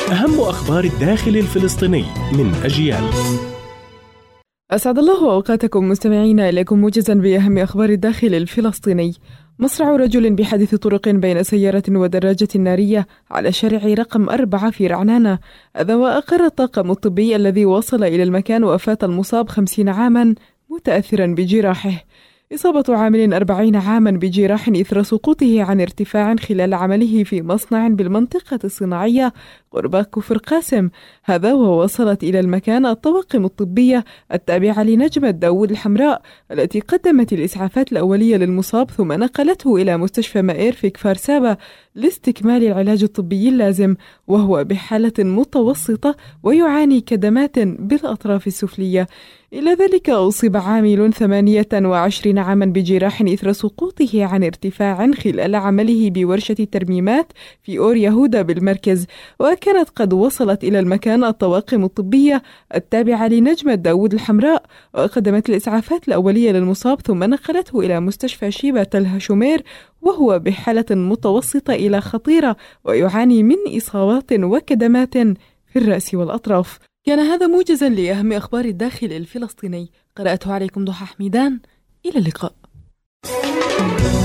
أهم أخبار الداخل الفلسطيني من أجيال. أسعد الله أوقاتكم مستمعينا، إليكم موجزا بأهم أخبار الداخل الفلسطيني. مصرع رجل بحادث طرق بين سيارة ودراجة نارية على شارع رقم 4 في رعنانة. هذا وأقر الطاقم الطبي الذي وصل إلى المكان وفاة المصاب 50 عاما متأثرا بجراحه. إصابة عامل 40 عاما بجراح إثر سقوطه عن ارتفاع خلال عمله في مصنع بالمنطقة الصناعية قرب كفر قاسم. هذا ووصلت إلى المكان الطواقم الطبية التابعة لنجمة داود الحمراء التي قدمت الإسعافات الأولية للمصاب، ثم نقلته إلى مستشفى مائير في كفار سابا لاستكمال العلاج الطبي اللازم، وهو بحالة متوسطة ويعاني كدمات بالأطراف السفلية. إلى ذلك أصيب عامل 28 عاما بجراح إثر سقوطه عن ارتفاع خلال عمله بورشة الترميمات في أور يهودا بالمركز، وكانت قد وصلت إلى المكان الطواقم الطبية التابعة لنجمة داود الحمراء وقدمت الإسعافات الأولية للمصاب، ثم نقلته إلى مستشفى شيبة تل شومير وهو بحالة متوسطة إلى خطيرة ويعاني من إصابات وكدمات في الرأس والأطراف. كان هذا موجزا لأهم أخبار الداخل الفلسطيني، قرأته عليكم ضحى حميدان. إلى اللقاء.